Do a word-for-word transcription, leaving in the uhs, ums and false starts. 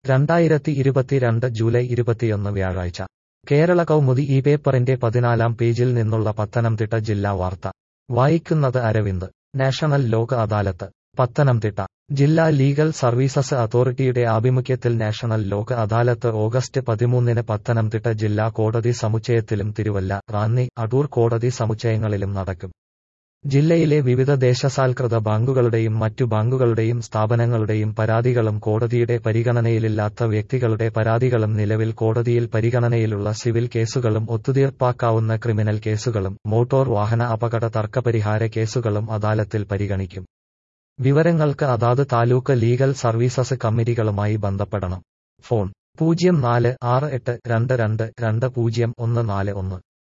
രണ്ടായിരത്തി ഇരുപത്തിരണ്ട് ജൂലൈ ഇരുപത്തിയൊന്ന് വ്യാഴാഴ്ച കേരള കൗമുദി ഈ പേപ്പറിന്റെ പതിനാലാം പേജിൽ നിന്നുള്ള പത്തനംതിട്ട ജില്ലാ വാർത്ത വായിക്കുന്നത് അരവിന്ദ്. നാഷണൽ ലോക് അദാലത്ത് പത്തനംതിട്ട. ജില്ലാ ലീഗൽ സർവീസസ് അതോറിറ്റിയുടെ ആഭിമുഖ്യത്തിൽ നാഷണൽ ലോക് അദാലത്ത് ഓഗസ്റ്റ് പതിമൂന്നിന് പത്തനംതിട്ട ജില്ലാ കോടതി സമുച്ചയത്തിലും തിരുവല്ല, റാന്നി, അടൂർ കോടതി സമുച്ചയങ്ങളിലും നടക്കും. ജില്ലയിലെ വിവിധ ദേശസാൽകൃത ബാങ്കുകളുടെയും മറ്റു ബാങ്കുകളുടെയും സ്ഥാപനങ്ങളുടെയും പരാതികളും കോടതിയുടെ പരിഗണനയിലില്ലാത്ത വ്യക്തികളുടെ പരാതികളും നിലവിൽ കോടതിയിൽ പരിഗണനയിലുള്ള സിവിൽ കേസുകളും ഒത്തുതീർപ്പാക്കാവുന്ന ക്രിമിനൽ കേസുകളും മോട്ടോർ വാഹന അപകട തർക്കപരിഹാര കേസുകളും അദാലത്തിൽ പരിഗണിക്കും. വിവരങ്ങൾക്ക് അതാത് താലൂക്ക് ലീഗൽ സർവീസസ് കമ്മിറ്റികളുമായി ബന്ധപ്പെടണം. ഫോൺ പൂജ്യം നാല് ആറ് എട്ട് രണ്ട് രണ്ട് രണ്ട് പൂജ്യം ഒന്ന് നാല് ഒന്ന്.